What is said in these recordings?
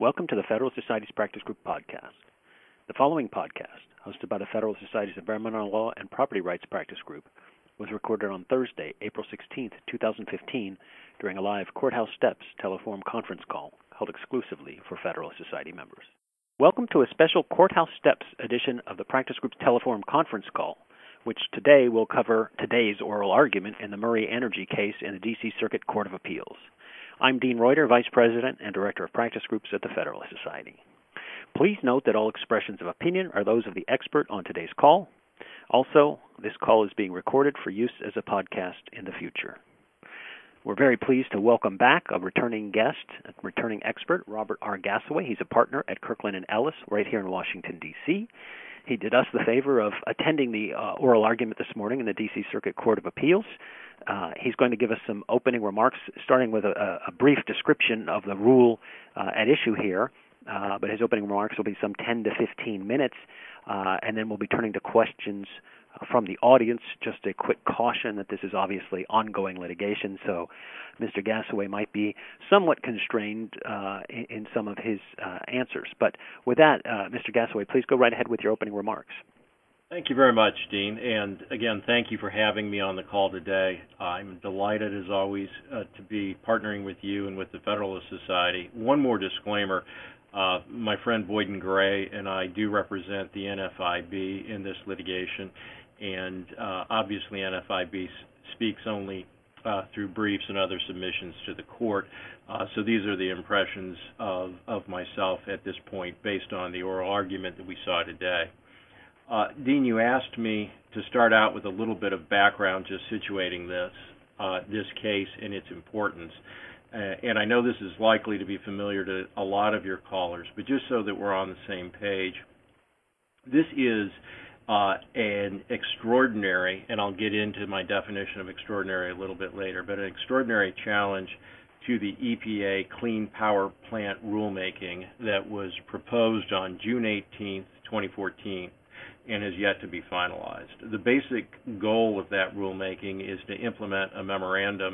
Welcome to the Federalist Society's Practice Group podcast. The following podcast, hosted by the Federalist Society's Environmental Law and Property Rights Practice Group, was recorded on Thursday, April 16, 2015, during a live Courthouse Steps telephone conference call held exclusively for Federalist Society members. Welcome to a special Courthouse Steps edition of the Practice Group's telephone conference call, which today will cover today's oral argument in the Murray Energy case in the D.C. Circuit Court of Appeals. I'm Dean Reuter, Vice President and Director of Practice Groups at the Federalist Society. Please note that all expressions of opinion are those of the expert on today's call. Also, this call is being recorded for use as a podcast in the future. We're very pleased to welcome back a returning guest, a returning expert, Robert R. Gasaway. He's a partner at Kirkland & Ellis right here in Washington, D.C. He did us the favor of attending the oral argument this morning in the D.C. Circuit Court of Appeals. He's going to give us some opening remarks, starting with a brief description of the rule at issue here. But his opening remarks will be some 10 to 15 minutes, and then we'll be turning to questions from the audience. Just a quick caution that this is obviously ongoing litigation, so Mr. Gasaway might be somewhat constrained in some of his answers. But with that, Mr. Gasaway, please go right ahead with your opening remarks. Thank you very much, Dean. And again, thank you for having me on the call today. I'm delighted, as always, to be partnering with you and with the Federalist Society. One more disclaimer. My friend Boyden Gray and I do represent the NFIB in this litigation, and obviously NFIB speaks only through briefs and other submissions to the court. So these are the impressions of myself at this point based on the oral argument that we saw today. Dean, you asked me to start out with a little bit of background, just situating this case and its importance. And I know this is likely to be familiar to a lot of your callers, but just so that we're on the same page, this is an extraordinary, and I'll get into my definition of extraordinary a little bit later, but an extraordinary challenge to the EPA Clean Power Plant rulemaking that was proposed on June 18, 2014, and is yet to be finalized. The basic goal of that rulemaking is to implement a memorandum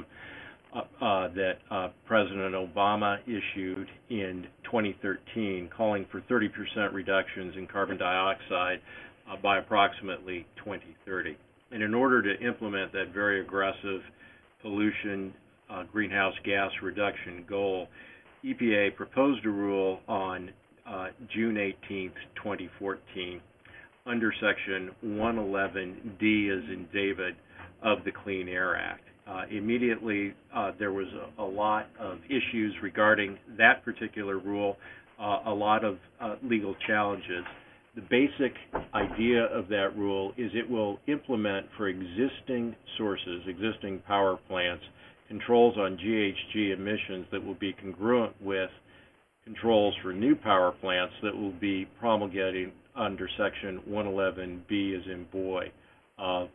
that President Obama issued in 2013, calling for 30% reductions in carbon dioxide by approximately 2030. And in order to implement that very aggressive pollution greenhouse gas reduction goal, EPA proposed a rule on June 18, 2014, under Section 111D, as in David, of the Clean Air Act. Immediately, there was a lot of issues regarding that particular rule, a lot of legal challenges. The basic idea of that rule is it will implement for existing sources, existing power plants, controls on GHG emissions that will be congruent with controls for new power plants that will be promulgated under Section 111B, as in boy, of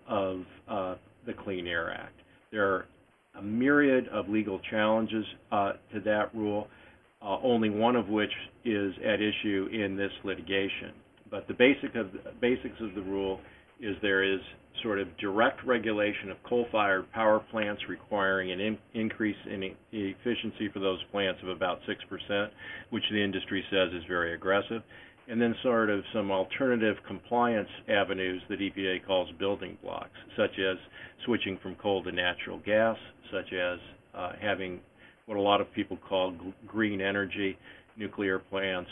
the Clean Air Act. There are a myriad of legal challenges to that rule, only one of which is at issue in this litigation. But the basics of the rule is there is sort of direct regulation of coal-fired power plants requiring an increase in efficiency for those plants of about 6%, which the industry says is very aggressive, and then sort of some alternative compliance avenues that EPA calls building blocks, such as switching from coal to natural gas, such as having what a lot of people call green energy, nuclear plants,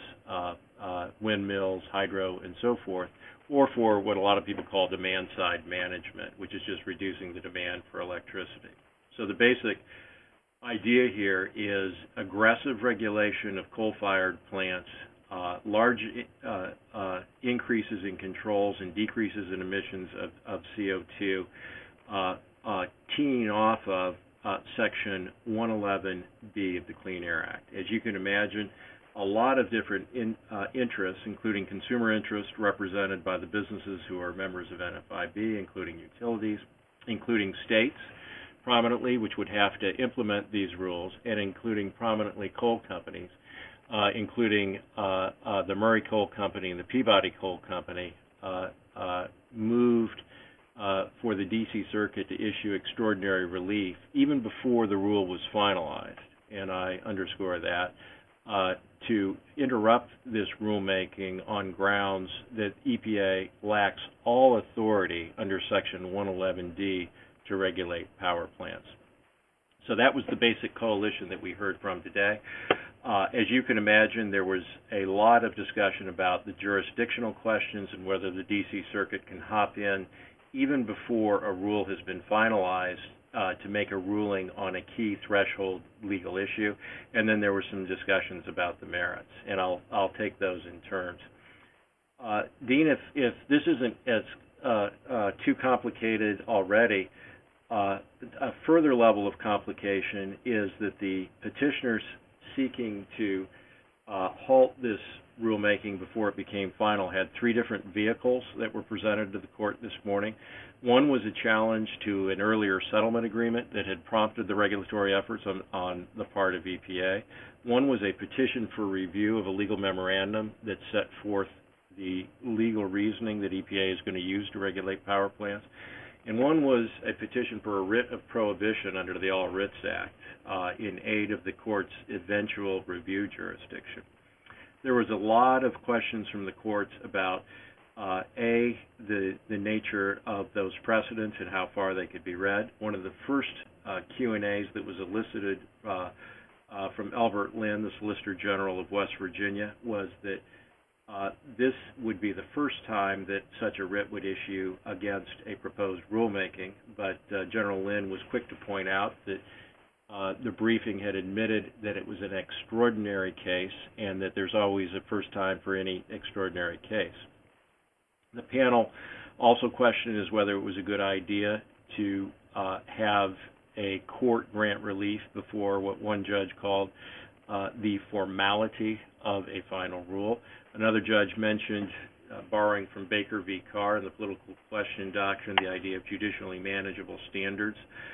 windmills, hydro, and so forth, or for what a lot of people call demand-side management, which is just reducing the demand for electricity. So the basic idea here is aggressive regulation of coal-fired plants, large increases in controls and decreases in emissions of CO2, teeing off of Section 111B of the Clean Air Act. As you can imagine, a lot of different interests, including consumer interests represented by the businesses who are members of NFIB, including utilities, including states prominently, which would have to implement these rules, and including prominently coal companies, including the Murray Coal Company and the Peabody Coal Company, moved for the D.C. Circuit to issue extraordinary relief even before the rule was finalized, and I underscore that, to interrupt this rulemaking on grounds that EPA lacks all authority under Section 111D to regulate power plants. So that was the basic coalition that we heard from today. As you can imagine, there was a lot of discussion about the jurisdictional questions and whether the D.C. Circuit can hop in even before a rule has been finalized to make a ruling on a key threshold legal issue. And then there were some discussions about the merits, and I'll take those in turns. Dean, if this isn't as too complicated already, a further level of complication is that the petitioners seeking to halt this rulemaking before it became final had three different vehicles that were presented to the court this morning. One was a challenge to an earlier settlement agreement that had prompted the regulatory efforts on the part of EPA. One was a petition for review of a legal memorandum that set forth the legal reasoning that EPA is going to use to regulate power plants. And one was a petition for a writ of prohibition under the All Writs Act in aid of the court's eventual review jurisdiction. There was a lot of questions from the courts about the nature of those precedents and how far they could be read. One of the first Q&As that was elicited from Albert Lin, the Solicitor General of West Virginia, was that this would be the first time that such a writ would issue against a proposed rulemaking, but General Lin was quick to point out that the briefing had admitted that it was an extraordinary case and that there's always a first time for any extraordinary case. The panel also questioned as whether it was a good idea to have a court grant relief before what one judge called the formality of a final rule. Another judge mentioned, borrowing from Baker v. Carr and the political question doctrine, the idea of judicially manageable standards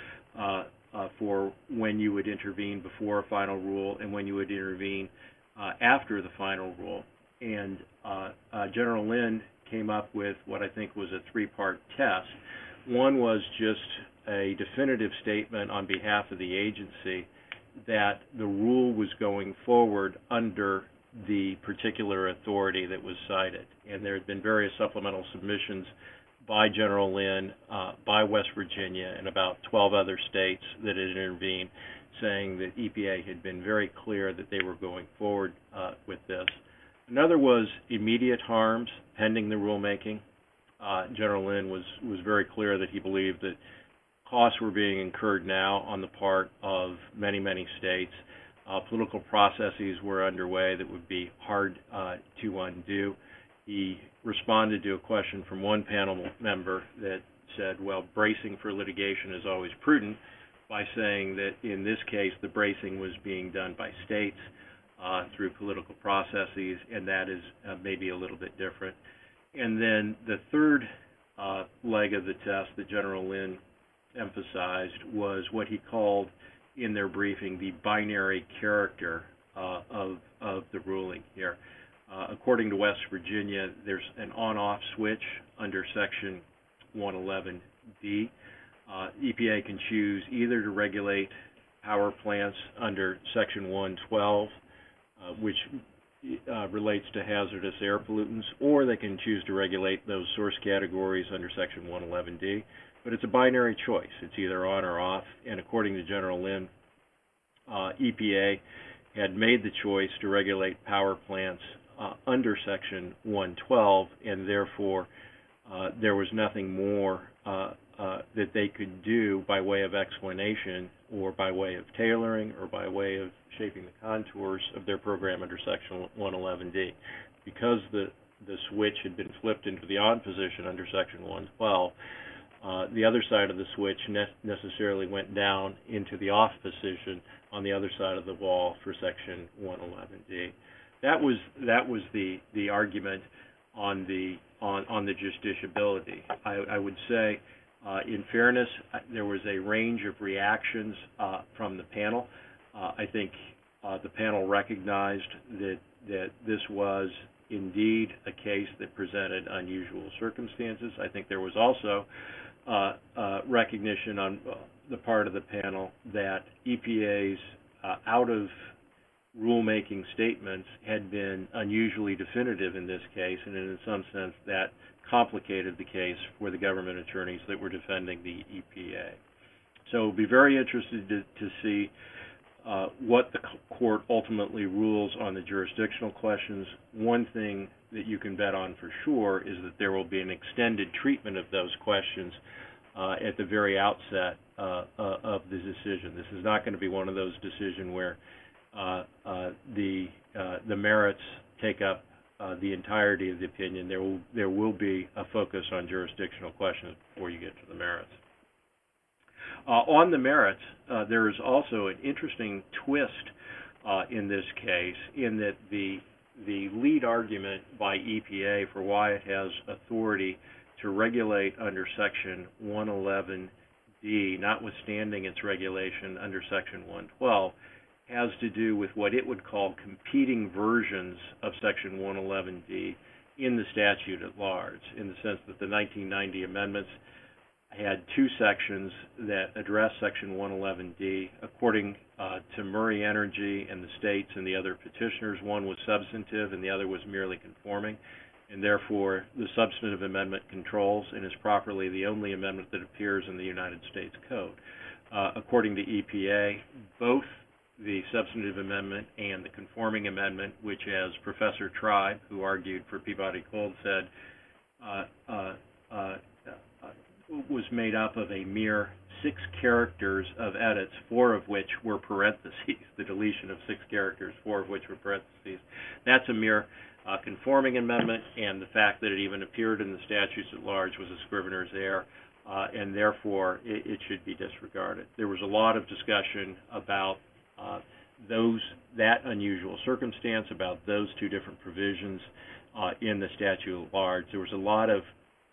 for when you would intervene before a final rule and when you would intervene after the final rule. And General Lin came up with what I think was a three-part test. One was just a definitive statement on behalf of the agency that the rule was going forward under the particular authority that was cited. And there had been various supplemental submissions by General Lin, by West Virginia, and about 12 other states that had intervened, saying that EPA had been very clear that they were going forward with this. Another was immediate harms pending the rulemaking. General Lin was very clear that he believed that costs were being incurred now on the part of many, many states. Political processes were underway that would be hard to undo. He responded to a question from one panel member that said, well, bracing for litigation is always prudent, by saying that in this case the bracing was being done by states through political processes, and that is maybe a little bit different. And then the third leg of the test that General Lin emphasized was what he called in their briefing the binary character of the ruling here. According to West Virginia, there's an on-off switch under Section 111D. EPA can choose either to regulate power plants under Section 112, which relates to hazardous air pollutants, or they can choose to regulate those source categories under Section 111D. But it's a binary choice. It's either on or off. And according to General Lin, EPA had made the choice to regulate power plants under Section 112, and therefore there was nothing more that they could do by way of explanation or by way of tailoring or by way of shaping the contours of their program under Section 111D. Because the switch had been flipped into the on position under Section 112, the other side of the switch necessarily went down into the off position on the other side of the wall for Section 111D. That was the argument on the justiciability. I would say, in fairness, there was a range of reactions from the panel. I think the panel recognized that this was indeed a case that presented unusual circumstances. I think there was also recognition on the part of the panel that EPA's rulemaking statements had been unusually definitive in this case, and in some sense that complicated the case for the government attorneys that were defending the EPA. So we'll be very interested to see what the court ultimately rules on the jurisdictional questions. One thing that you can bet on for sure is that there will be an extended treatment of those questions at the very outset of the decision. This is not going to be one of those decisions where the merits take up the entirety of the opinion. There will be a focus on jurisdictional questions before you get to the merits. On the merits, there is also an interesting twist in this case, in that the lead argument by EPA for why it has authority to regulate under Section 111D, notwithstanding its regulation under Section 112, has to do with what it would call competing versions of Section 111D in the statute at large, in the sense that the 1990 amendments had two sections that address Section 111D. According to Murray Energy and the states and the other petitioners, one was substantive and the other was merely conforming, and therefore the substantive amendment controls and is properly the only amendment that appears in the United States Code. According to EPA, both the substantive amendment and the conforming amendment, which, as Professor Tribe, who argued for Peabody Coal, said was made up of a mere 6 characters of edits, 4 of which were parentheses, the deletion of 6 characters, 4 of which were parentheses. That's a mere conforming amendment, and the fact that it even appeared in the statutes at large was a scrivener's error, and therefore it should be disregarded. There was a lot of discussion about that unusual circumstance, about those two different provisions in the statute at large. There was a lot of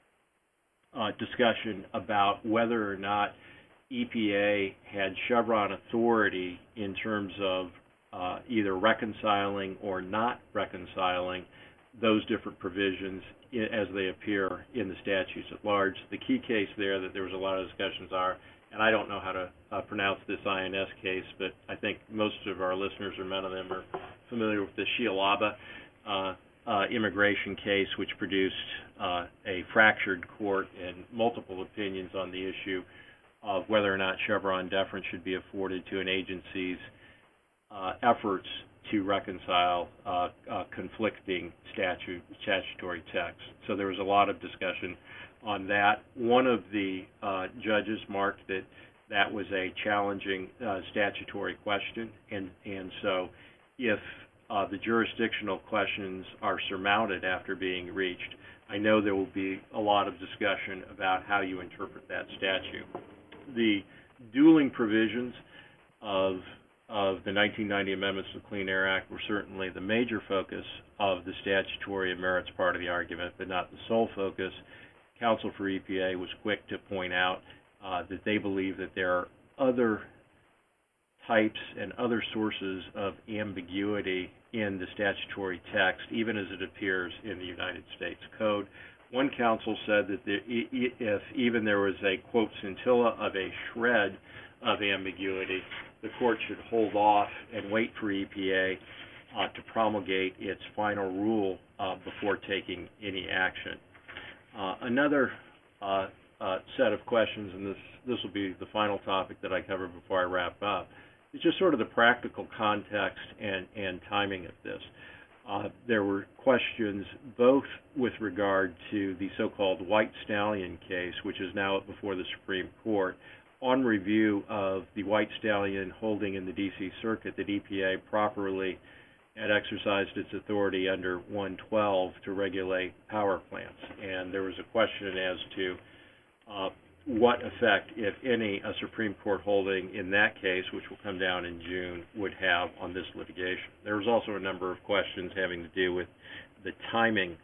discussion about whether or not EPA had Chevron authority in terms of either reconciling or not reconciling those different provisions as they appear in the statutes at large. The key case there that there was a lot of discussions are, and I don't know how to pronounce this INS case, but I think most of our listeners, or many of them, are familiar with the Shialaba immigration case, which produced a fractured court and multiple opinions on the issue of whether or not Chevron deference should be afforded to an agency's efforts to reconcile conflicting statutory texts. So there was a lot of discussion on that. One of the judges marked that that was a challenging statutory question, and so if the jurisdictional questions are surmounted after being reached, I know there will be a lot of discussion about how you interpret that statute. The dueling provisions of the 1990 amendments to the Clean Air Act were certainly the major focus of the statutory and merits part of the argument, but not the sole focus. Counsel for EPA was quick to point out that they believe that there are other types and other sources of ambiguity in the statutory text, even as it appears in the United States Code. One counsel said that if even there was a, quote, scintilla of a shred of ambiguity, the court should hold off and wait for EPA to promulgate its final rule before taking any action. Another set of questions, and this will be the final topic that I cover before I wrap up, is just sort of the practical context and timing of this. There were questions both with regard to the so-called White Stallion case, which is now up before the Supreme Court, on review of the White Stallion holding in the D.C. Circuit that EPA properly had exercised its authority under 112 to regulate power plants. And there was a question as to what effect, if any, a Supreme Court holding in that case, which will come down in June, would have on this litigation. There was also a number of questions having to do with the timing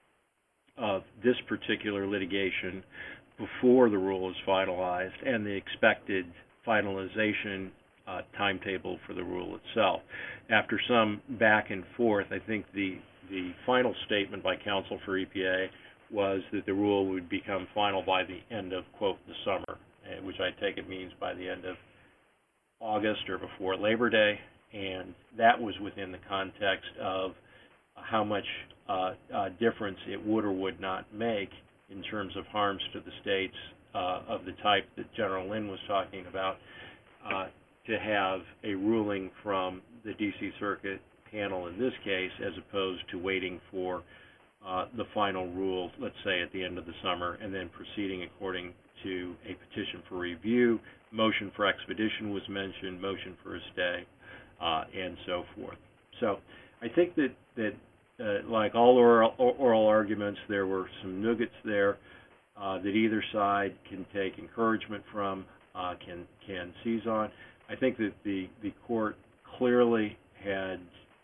of this particular litigation before the rule is finalized and the expected finalization timetable for the rule itself. After some back and forth, I think the final statement by counsel for EPA was that the rule would become final by the end of, quote, the summer, which I take it means by the end of August or before Labor Day. and that was within the context of how much difference it would or would not make in terms of harms to the states of the type that General Lynn was talking about, to have a ruling from the D.C. Circuit panel in this case, as opposed to waiting for the final rule, let's say at the end of the summer, and then proceeding according to a petition for review. Motion for expedition was mentioned, motion for a stay, and so forth. So I think that like all oral arguments, there were some nuggets there that either side can take encouragement from, can seize on. I think that the court clearly had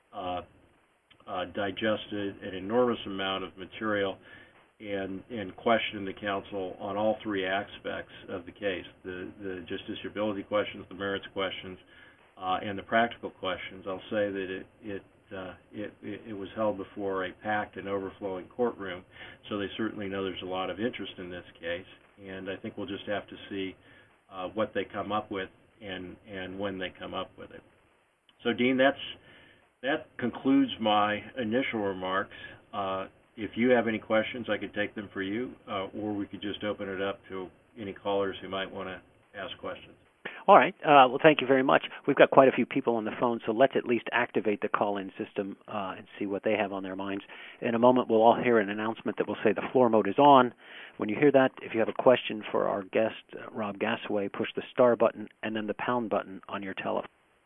digested an enormous amount of material and questioned the counsel on all three aspects of the case: the justiciability questions, the merits questions, and the practical questions. I'll say that it was held before a packed and overflowing courtroom, so they certainly know there's a lot of interest in this case, and I think we'll just have to see what they come up with and when they come up with it. So, Dean, that concludes my initial remarks. If you have any questions, I could take them for you, or we could just open it up to any callers who might want to ask questions. All right. Well, thank you very much. We've got quite a few people on the phone, so let's at least activate the call-in system and see what they have on their minds. In a moment, we'll all hear an announcement that will say the floor mode is on. When you hear that, if you have a question for our guest, Rob Gasaway, push the star button and then the pound button on your telephone.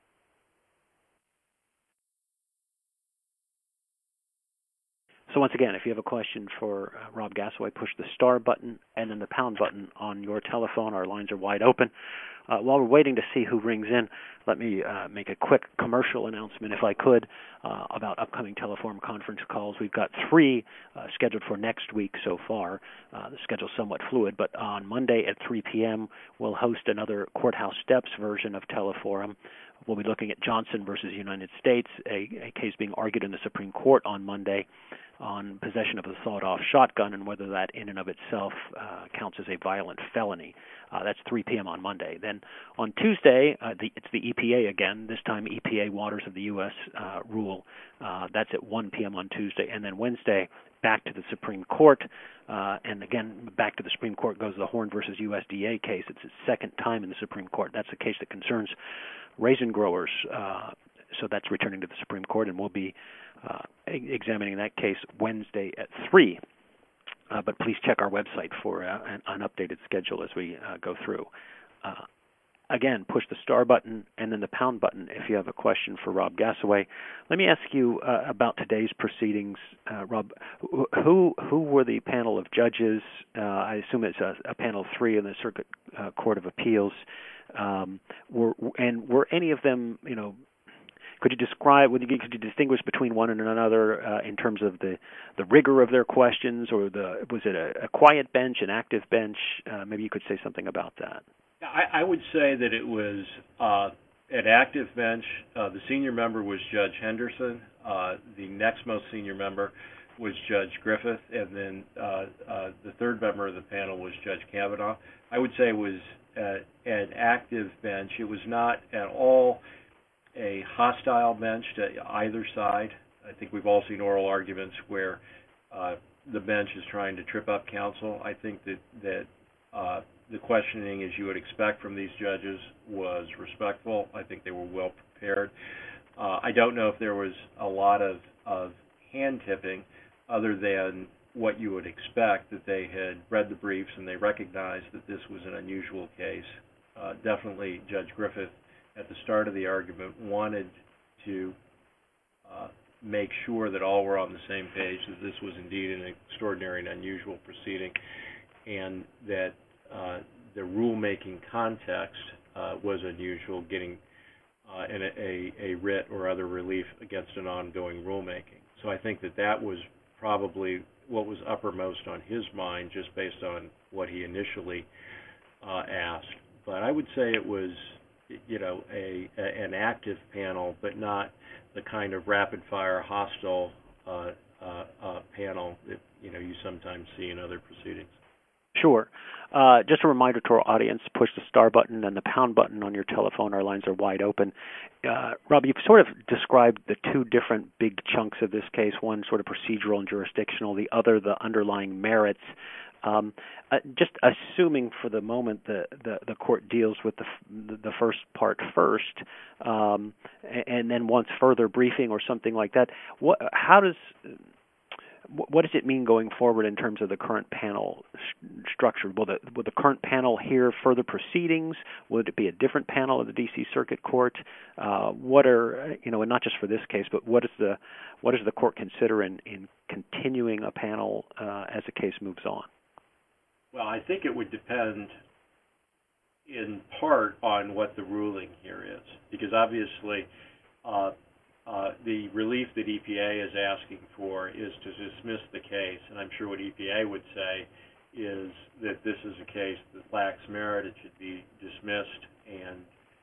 So once again, if you have a question for Rob Gasaway, push the star button and then the pound button on your telephone. Our lines are wide open. While we're waiting to see who rings in, let me make a quick commercial announcement, if I could, about upcoming Teleforum conference calls. We've got 3 scheduled for next week so far. The schedule's somewhat fluid, but on Monday at 3 p.m., we'll host another Courthouse Steps version of Teleforum. We'll be looking at Johnson versus United States, a case being argued in the Supreme Court on Monday on possession of a sawed-off shotgun and whether that in and of itself counts as a violent felony. That's 3 p.m. on Monday. Then on Tuesday, it's the EPA again, this time EPA Waters of the U.S. rule. That's at 1 p.m. on Tuesday. And then Wednesday, back to the Supreme Court. And again, back to the Supreme Court goes the Horn versus USDA case. It's its second time in the Supreme Court. That's a case that concerns raisin growers. So that's returning to the Supreme Court, and we'll be examining that case Wednesday at 3. But please check our website for an updated schedule as we go through. Again, push the star button and then the pound button if you have a question for Rob Gasaway. Let me ask you about today's proceedings. Rob, who were the panel of judges? I assume it's a panel of 3 in the Circuit Court of Appeals. Were any of them, could you distinguish between one and another in terms of the rigor of their questions, or was it a quiet bench, an active bench? Maybe you could say something about that. I would say that it was an active bench. The senior member was Judge Henderson. The next most senior member was Judge Griffith, and then the third member of the panel was Judge Kavanaugh. I would say it was an active bench. It was not at all a hostile bench to either side. I think we've all seen oral arguments where the bench is trying to trip up counsel. I think that the questioning, as you would expect from these judges, was respectful. I think they were well prepared. I don't know if there was a lot of hand-tipping other than what you would expect, that they had read the briefs and they recognized that this was an unusual case. Definitely Judge Griffith, at the start of the argument, wanted to make sure that all were on the same page, that this was indeed an extraordinary and unusual proceeding, and that the rulemaking context was unusual, getting a writ or other relief against an ongoing rulemaking. So I think that was probably what was uppermost on his mind, just based on what he initially asked. But I would say it was, an active panel, but not the kind of rapid-fire, hostile panel that you sometimes see in other proceedings. Sure. Just a reminder to our audience, push the star button and the pound button on your telephone. Our lines are wide open. Rob, you've sort of described the two different big chunks of this case, one sort of procedural and jurisdictional, the other the underlying merits. Just assuming for the moment the court deals with the first part first, and then wants further briefing or something like that, what does it mean going forward in terms of the current panel structure? Will the current panel hear further proceedings? Would it be a different panel of the D.C. Circuit Court? What are, and not just for this case, but what does the court consider in continuing a panel as the case moves on? Well, I think it would depend in part on what the ruling here is, because obviously the relief that EPA is asking for is to dismiss the case, and I'm sure what EPA would say is that this is a case that lacks merit, it should be dismissed, and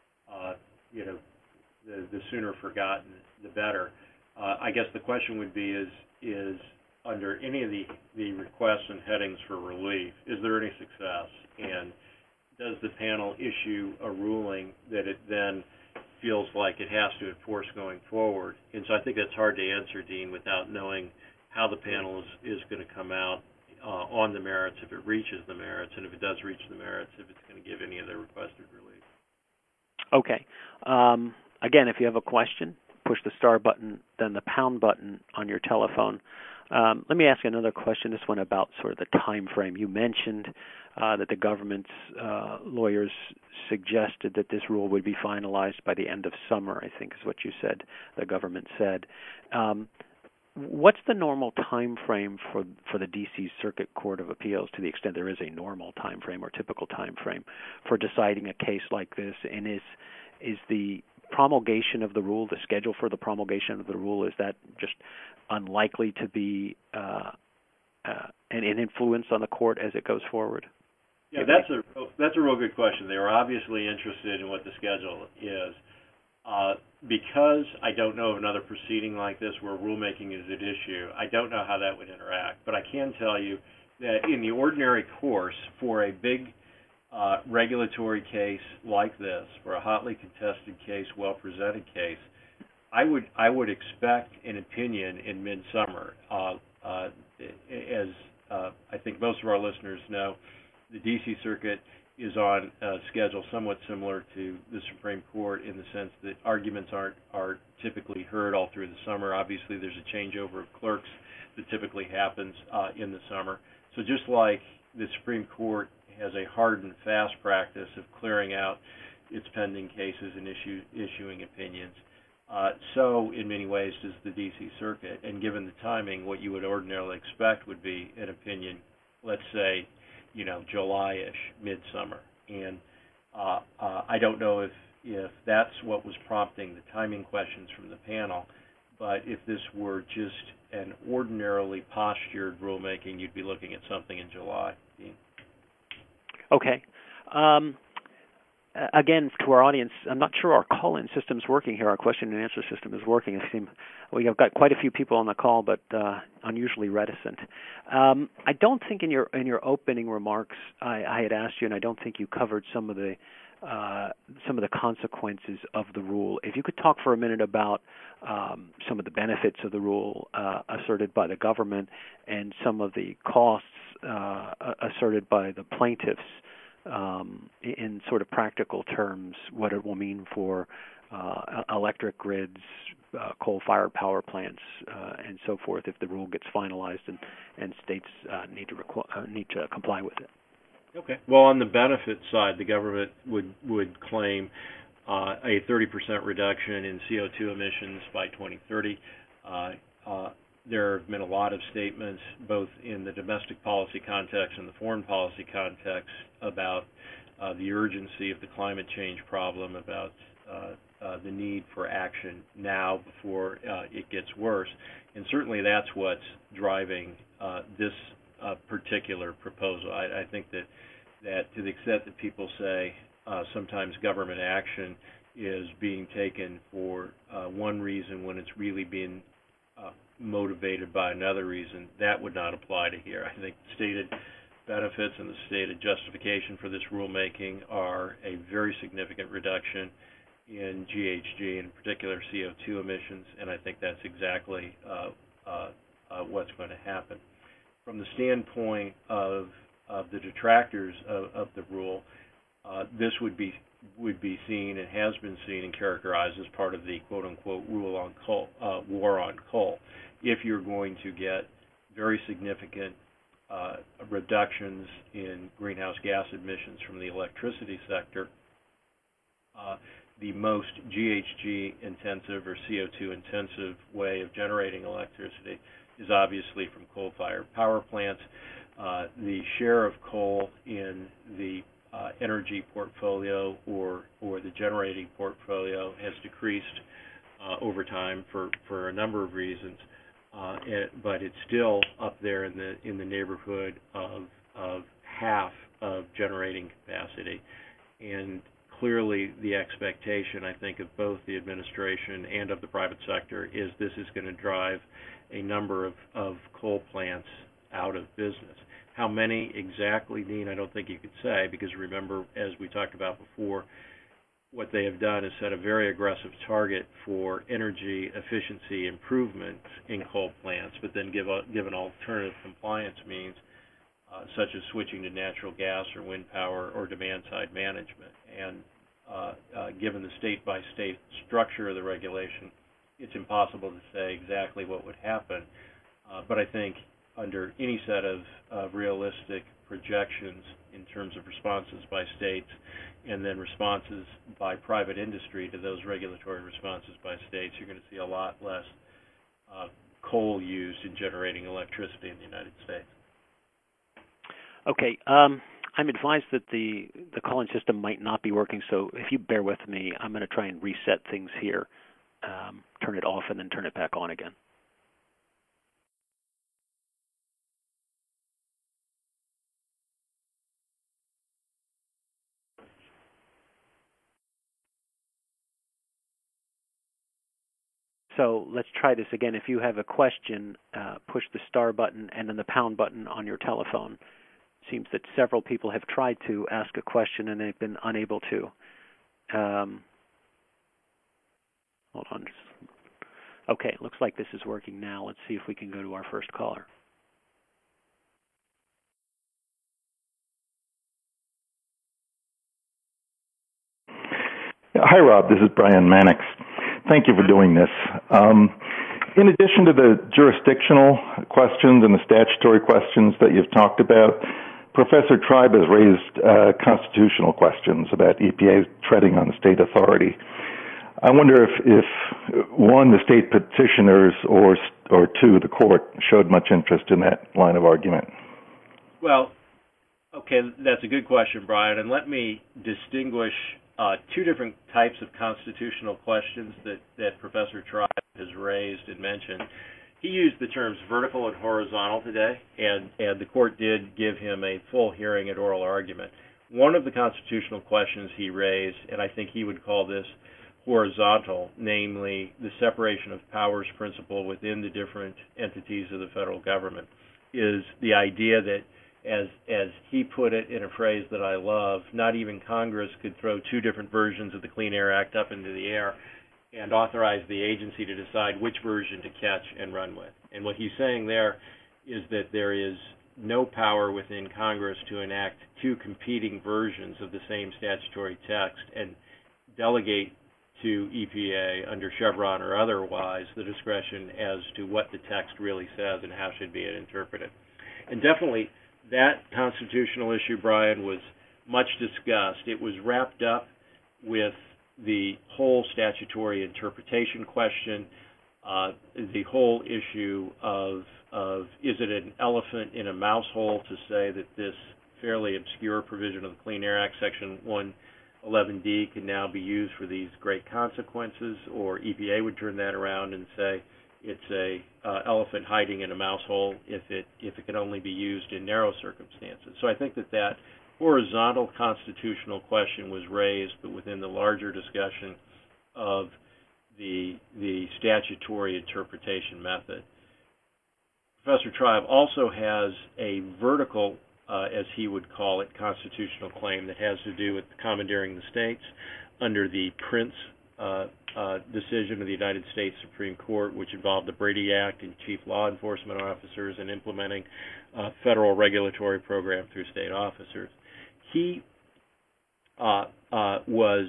the sooner forgotten, the better. I guess the question would be is under any of the requests and headings for relief, is there any success, and does the panel issue a ruling that it then feels like it has to enforce going forward? And so I think that's hard to answer, Dean, without knowing how the panel is going to come out on the merits, if it reaches the merits, and if it does reach the merits, if it's going to give any of the requested relief. Okay. Again, if you have a question, push the star button, then the pound button on your telephone. Let me ask you another question, this one about sort of the time frame. You mentioned that the government's lawyers suggested that this rule would be finalized by the end of summer, I think is what you said, the government said. What's the normal time frame for the D.C. Circuit Court of Appeals, to the extent there is a normal time frame or typical time frame for deciding a case like this? And is the promulgation of the rule, the schedule for the promulgation of the rule, is that just unlikely to be an influence on the court as it goes forward? Yeah, that's a real good question. They were obviously interested in what the schedule is. Because I don't know of another proceeding like this where rulemaking is at issue, I don't know how that would interact. But I can tell you that in the ordinary course, for a big regulatory case like this, for a hotly contested case, well-presented case, I would expect an opinion in midsummer. As I think most of our listeners know, the D.C. Circuit is on a schedule somewhat similar to the Supreme Court in the sense that arguments are typically heard all through the summer. Obviously, there's a changeover of clerks that typically happens in the summer. So just like the Supreme Court has a hard and fast practice of clearing out its pending cases and issuing opinions, so in many ways does the D.C. Circuit. And given the timing, what you would ordinarily expect would be an opinion, let's say, July-ish, midsummer. And I don't know if that's what was prompting the timing questions from the panel, but if this were just an ordinarily postured rulemaking, you'd be looking at something in July. Dean? Okay. Again, to our audience, I'm not sure our call-in system is working here. Our question and answer system is working. We have got quite a few people on the call, but unusually reticent. I don't think in your opening remarks I had asked you, and I don't think you covered some of the consequences of the rule. If you could talk for a minute about some of the benefits of the rule asserted by the government and some of the costs asserted by the plaintiffs, in sort of practical terms, what it will mean for electric grids, coal-fired power plants, and so forth, if the rule gets finalized and states need to comply with it. Okay. Well, on the benefit side, the government would claim a 30% reduction in CO2 emissions by 2030. There have been a lot of statements, both in the domestic policy context and the foreign policy context, about the urgency of the climate change problem, about the need for action now before it gets worse. And certainly that's what's driving this particular proposal. I think that to the extent that people say sometimes government action is being taken for one reason when it's really being motivated by another reason, that would not apply to here. I think stated benefits and the stated justification for this rulemaking are a very significant reduction in GHG, and in particular CO2 emissions, and I think that's exactly what's going to happen. From the standpoint of the detractors of the rule, this would be seen and has been seen and characterized as part of the quote-unquote rule on coal, war on coal. If you're going to get very significant reductions in greenhouse gas emissions from the electricity sector, the most GHG intensive or CO2 intensive way of generating electricity is obviously from coal-fired power plants. The share of coal in the energy portfolio or the generating portfolio has decreased over time for a number of reasons, but it's still up there in the neighborhood of half of generating capacity. And clearly the expectation, I think, of both the administration and of the private sector is this is going to drive a number of coal plants out of business. How many exactly, Dean, I don't think you could say, because remember, as we talked about before, what they have done is set a very aggressive target for energy efficiency improvements in coal plants, but then give an alternative compliance means, such as switching to natural gas or wind power or demand-side management. And given the state-by-state structure of the regulation, it's impossible to say exactly what would happen. But I think under any set of realistic projections in terms of responses by states and then responses by private industry to those regulatory responses by states, you're going to see a lot less coal used in generating electricity in the United States. Okay. I'm advised that the call-in system might not be working, so if you bear with me, I'm going to try and reset things here, turn it off, and then turn it back on again. So let's try this again. If you have a question, push the star button and then the pound button on your telephone. It seems that several people have tried to ask a question and they've been unable to. Hold on. Okay, looks like this is working now. Let's see if we can go to our first caller. Hi, Rob. This is Brian Mannix. Thank you for doing this. In addition to the jurisdictional questions and the statutory questions that you've talked about, Professor Tribe has raised constitutional questions about EPA treading on state authority. I wonder if one, the state petitioners, or two, the court, showed much interest in that line of argument. Well, okay, that's a good question, Brian, and let me distinguish two different types of constitutional questions that Professor Tribe has raised and mentioned. He used the terms vertical and horizontal today, and the court did give him a full hearing at oral argument. One of the constitutional questions he raised, and I think he would call this horizontal, namely the separation of powers principle within the different entities of the federal government, is the idea that, as he put it in a phrase that I love, not even Congress could throw two different versions of the Clean Air Act up into the air and authorize the agency to decide which version to catch and run with. And what he's saying there is that there is no power within Congress to enact two competing versions of the same statutory text and delegate to EPA under Chevron or otherwise the discretion as to what the text really says and how should be interpreted. And definitely that constitutional issue, Brian, was much discussed. It was wrapped up with the whole statutory interpretation question, the whole issue of is it an elephant in a mouse hole to say that this fairly obscure provision of the Clean Air Act, Section 111D, can now be used for these great consequences, or EPA would turn that around and say it's a elephant hiding in a mouse hole if it can only be used in narrow circumstances. So I think that horizontal constitutional question was raised, but within the larger discussion of the statutory interpretation method. Professor Tribe also has a vertical as he would call it, constitutional claim that has to do with commandeering the states under the Prince decision of the United States Supreme Court, which involved the Brady Act and chief law enforcement officers and implementing a federal regulatory program through state officers. He was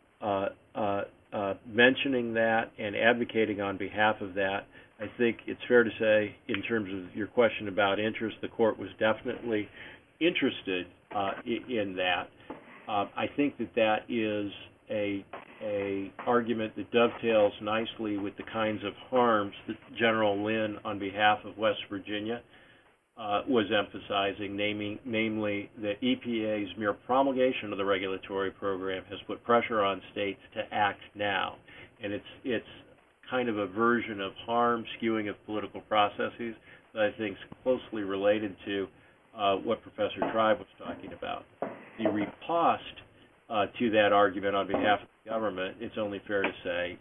mentioning that and advocating on behalf of that. I think it's fair to say, in terms of your question about interest, the court was definitely interested in that. I think that is a argument that dovetails nicely with the kinds of harms that General Lynn, on behalf of West Virginia, was emphasizing, namely that EPA's mere promulgation of the regulatory program has put pressure on states to act now, and it's kind of a version of harm, skewing of political processes that I think is closely related to what Professor Tribe was talking about. The riposte to that argument on behalf of the government, it's only fair to say,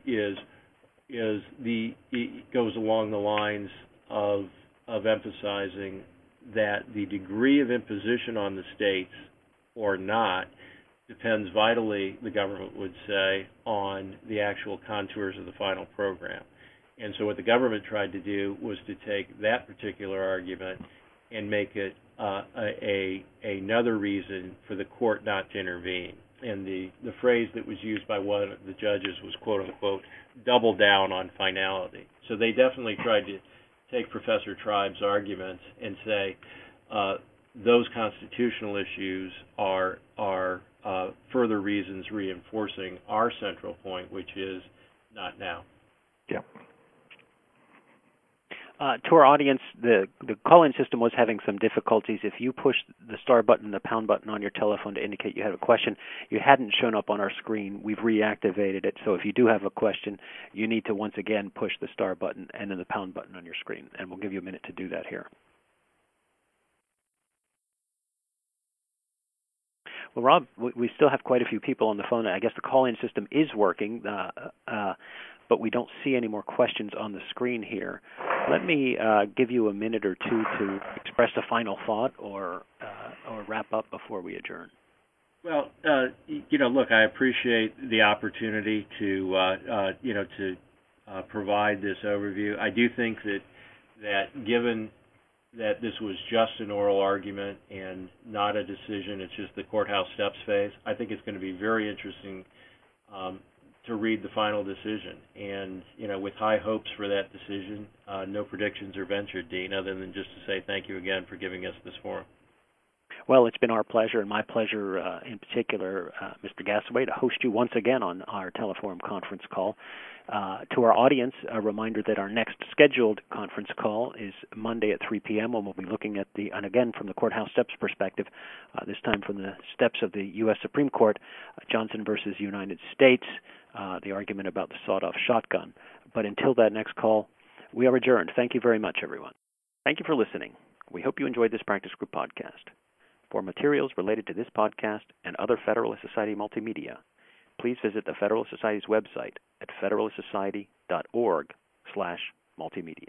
it goes along the lines of emphasizing that the degree of imposition on the states or not depends vitally, the government would say, on the actual contours of the final program. And so what the government tried to do was to take that particular argument and make it another reason for the court not to intervene. And the phrase that was used by one of the judges was, quote unquote, double down on finality. So they definitely tried to take Professor Tribe's arguments and say those constitutional issues are further reasons reinforcing our central point, which is not now. Yeah. To our audience, the call-in system was having some difficulties. If you push the star button, the pound button on your telephone to indicate you have a question, you hadn't shown up on our screen. We've reactivated it. So if you do have a question, you need to once again push the star button and then the pound button on your screen. And we'll give you a minute to do that here. Well, Rob, we still have quite a few people on the phone. I guess the call-in system is working, but we don't see any more questions on the screen here. Let me give you a minute or two to express a final thought or wrap up before we adjourn. Well, look, I appreciate the opportunity to provide this overview. I do think that given that this was just an oral argument and not a decision, it's just the courthouse steps phase, I think it's going to be very interesting to read the final decision. And, with high hopes for that decision, no predictions are ventured, Dean, other than just to say thank you again for giving us this forum. Well, it's been our pleasure, and my pleasure in particular, Mr. Gasaway, to host you once again on our Teleforum conference call. To our audience, a reminder that our next scheduled conference call is Monday at 3 p.m. when we'll be looking at and again from the courthouse steps perspective, this time from the steps of the U.S. Supreme Court, Johnson versus United States, the argument about the sawed-off shotgun. But until that next call, we are adjourned. Thank you very much, everyone. Thank you for listening. We hope you enjoyed this Practice Group podcast. For materials related to this podcast and other Federalist Society multimedia, please visit the Federalist Society's website at federalistsociety.org/multimedia.